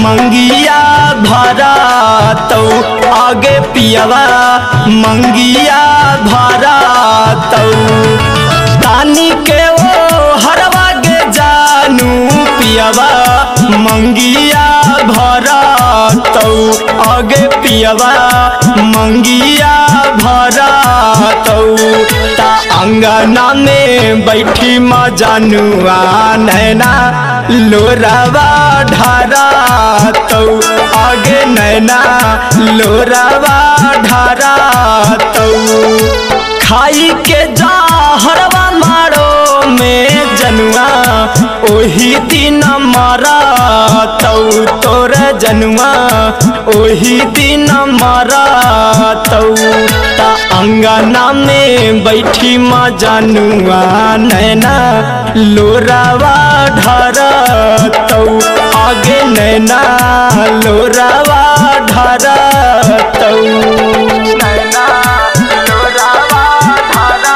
मंगिया भरा तो आगे पियवा मंगिया भरा तो तानी के वो हरवा गे जानू पियवा मंगिया भरा तो आगे पियवा मंगिया भरा तो ता अंगना में बैठी माँ जानुआ नैना लोरावा ढारा तो आगे नैना लोरावा ढारा तो खाई के जा हरवा मारो में जनुआ ओही दिन मारा तो तोर जनुआ ओही दिन मारा तो ता अंगना में बैठी माँ जानुआ नैना लोरावा ढारा तो आगे नैना लोरावा ढारा तो नैना लोरावा ढारा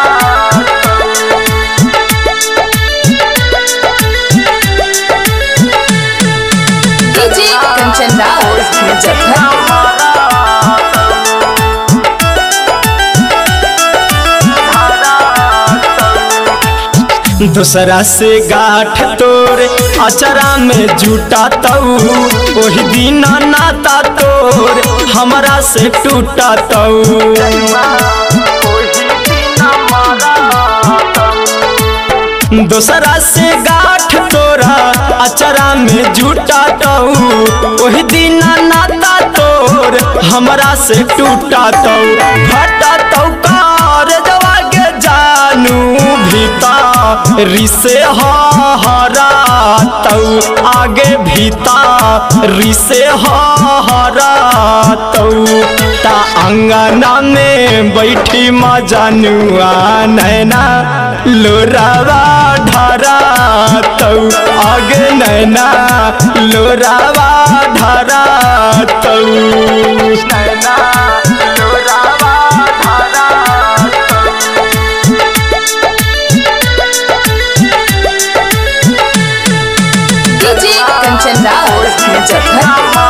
डीजे कंचन राउत मुजफ्फरपुर। दूसरा से गाठ तोर अचरा में जुटा तऊ ओही दिन नाता तोर हमरा से टूटा तऊ दूसरा से गाठ तोरा अचरा में जुटा तऊ ओही दिन नाता तोर हमरा से टूटा तऊ फटा तऊ कार जवा के जानू भीता रिसे हरा तऊ आगे भीता रिसे हरा तऊ ता अंगना में बैठी माँ जानुआ नैना लोरावा ढारा तऊ आगे नैना लोरावा ढारा तऊ नैना लोरावा ढारा डीजे कंचन राउत मुजफ्फरपुर।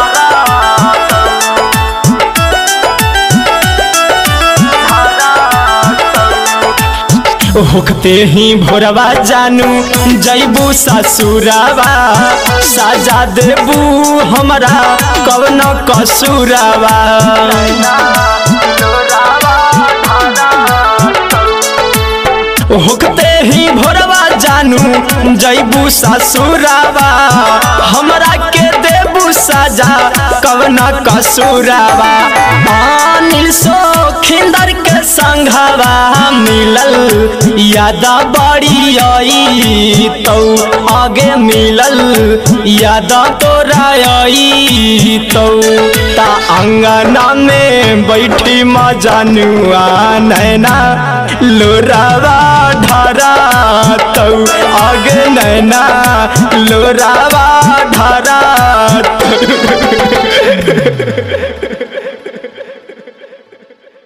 होखते ही भोरवा जानू जैबू ससुरावा साजा देबू हमरा कवन कसुरावा होखते ही भोरवा जानू जैबू ससुरावा हमरा के देबू साजा कवन कसुरावा अनिल सो खिंदर के संघवा मिलल यादा बड़ी आई तो आगे मिलल यादा तोरा आई तो ता अंगना में बैठी माँ जानुआ नैना लोरावा ढारा तो आगे नैना लोरावा ढारा तो